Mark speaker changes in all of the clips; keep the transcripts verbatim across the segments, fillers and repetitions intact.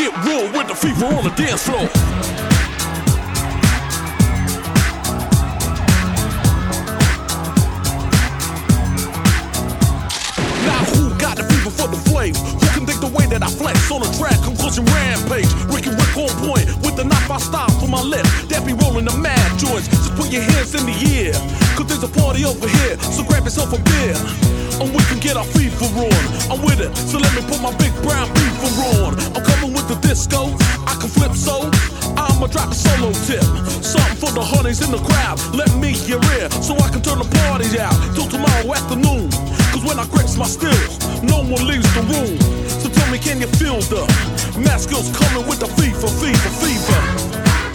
Speaker 1: Get real with the fever on the dance floor. Now who got the fever for the flames? Who can think the way that I flex on a track? Conclusion rampage. Ricky Rick on point with the knife I style for my lip. That be rolling the mad joints. Just put your hands in the air, cause there's a party over here. So grab yourself a beer, and we can get our fever on. I'm with it, so let me put my big brown beaver on. I'm coming with the disco, I can flip so I'ma drop a solo tip. Something for the honeys in the crowd. Let me hear it, so I can turn the party out till tomorrow afternoon. Cause when I grips my stills, no one leaves the room. So tell me, can you feel the mask skills coming with the fever, fever, fever?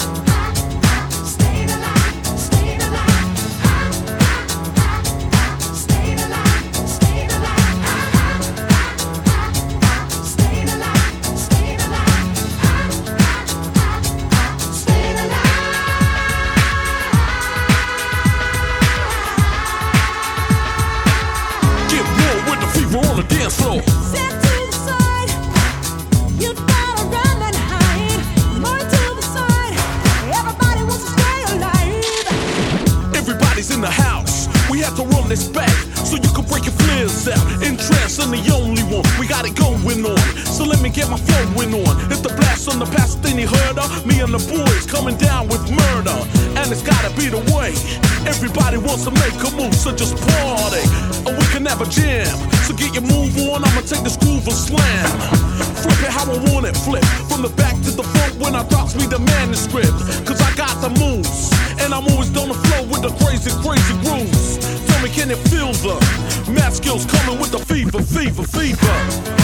Speaker 1: On the dance floor.
Speaker 2: Step to the side, you gotta run and hide. More to the side, everybody wants to stay alive.
Speaker 1: Everybody's in the house, we have to run this back so you can break your flares out. In trance, I'm the only one, we got it going on. So let me get my flowing on. Hit the blast on the past thing you heard of. Me and the boys coming down with murder, and it's gotta be the way. Everybody wants to make a move, so just party, or we can have a jam. So get your move on, I'ma take this groove and slam. Flip it how I want it, flip from the back to the front when I drops me the manuscript. Cause I got the moves, and I'm always on the flow with the crazy, crazy grooves. Tell me, can you feel the math skills coming with the fever, fever, fever?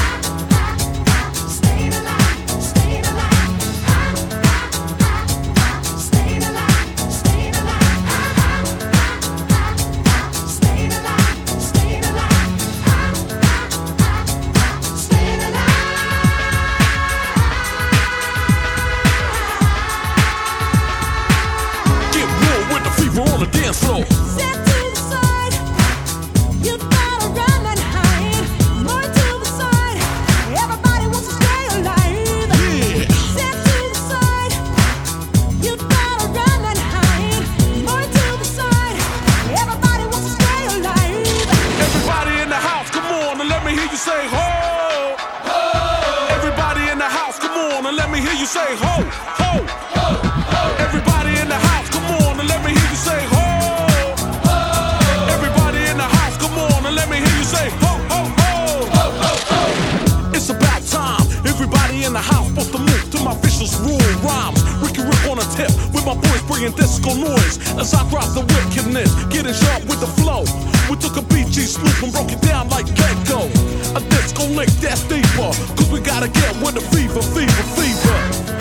Speaker 1: On the dance floor.
Speaker 2: Step to the side, you gotta run and hide. More to the side, everybody wants to stay alive.
Speaker 1: Yeah.
Speaker 2: Step to the side, you gotta run and hide. More to the side, everybody wants to stay alive.
Speaker 1: Everybody in the house, come on and let me hear you say ho. Ho. Everybody in the house, come on and let me hear you say ho, ho, ho, ho. Everybody in the house, come on and let me hear you say ho, ho. Everybody in the house, come on and let me hear you say ho, ho, ho, ho, ho, ho. It's about time. Everybody in the house supposed to move to my vicious rule rhymes. Ricky Rick on a tip with my boys bringing disco noise as I drop the wickedness, getting sharp with the flow. We took a B G swoop and broke it down like Gecko. A disco lick that's deeper, cause we gotta get with the fever, fever, fever.